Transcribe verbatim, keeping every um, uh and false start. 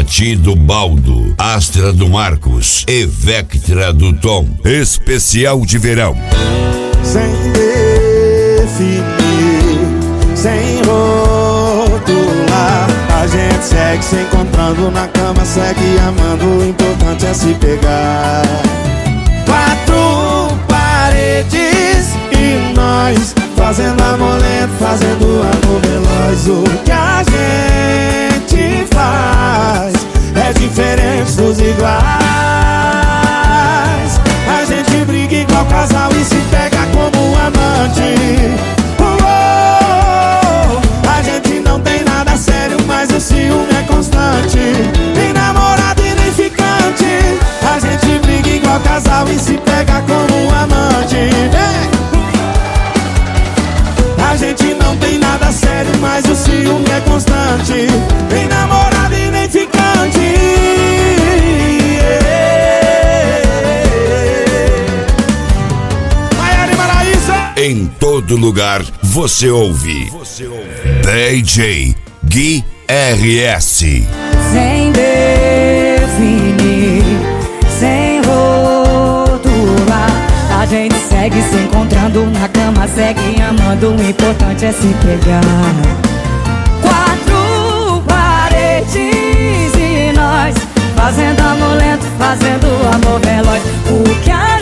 Tati do Baldo, Astra do Marcos e Vectra do Tom. Especial de verão. Sem definir, sem rotular, a gente segue se encontrando na cama, segue amando, o importante é se pegar. Quatro paredes e nós fazendo amor lento, fazendo amor veloz. O que a gente faz é diferente dos iguais. A gente briga igual casal e se pega como amante. Oh, oh, a gente não tem nada sério, mas o ciúme é constante. Nem namorado e nem ficante. A gente briga igual casal e se pega como amante. Hey! A gente não tem nada sério, mas o ciúme é constante. Nem namorado e nem ficante. Maiara e Maraísa. Em todo lugar você ouve, você ouve. D J Gui R S. Sem definir, sem rotular, a gente segue se encontrando na cama, segue amando, o importante é se pegar. Quatro paredes e nós fazendo amor lento, fazendo amor veloz. O que a